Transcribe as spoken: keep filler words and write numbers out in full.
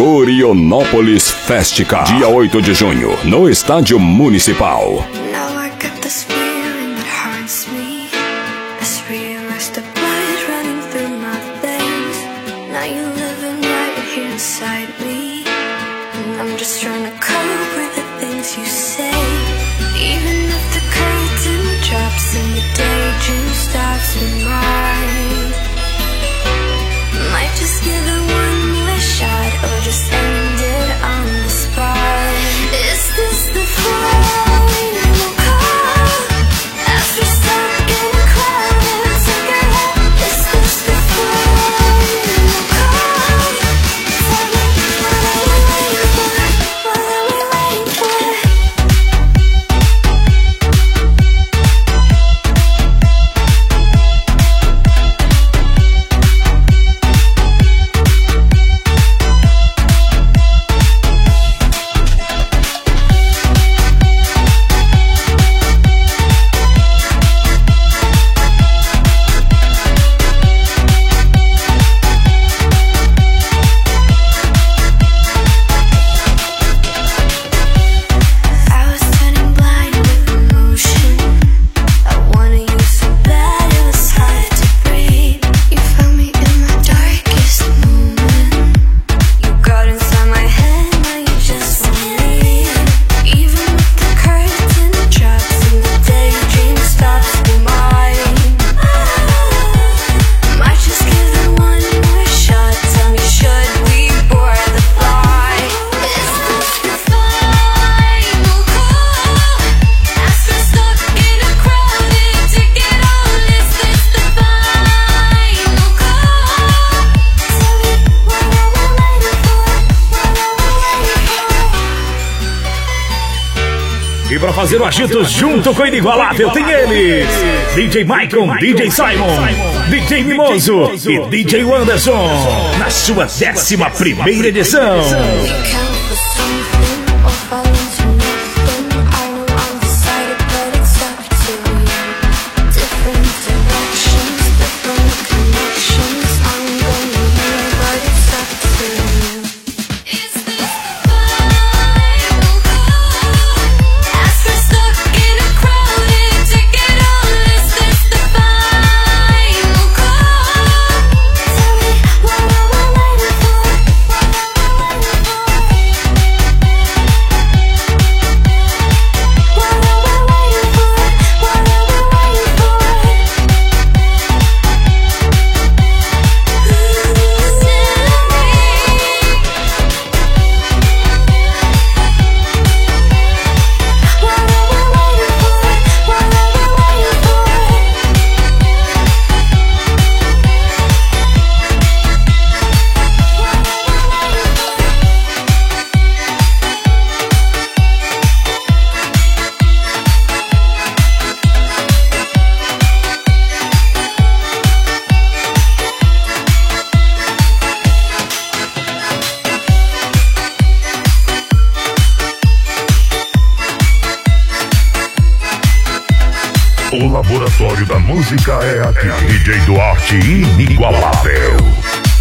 Curionópolis Festica, dia oito de junho, no Estádio Municipal. E pra fazer o agito junto com o inigualável tem eles: D J Maicon, D J Simon, D J Mimoso e D J Anderson, na sua décima primeira edição. O laboratório da música é aqui. D J Duarte inigualável.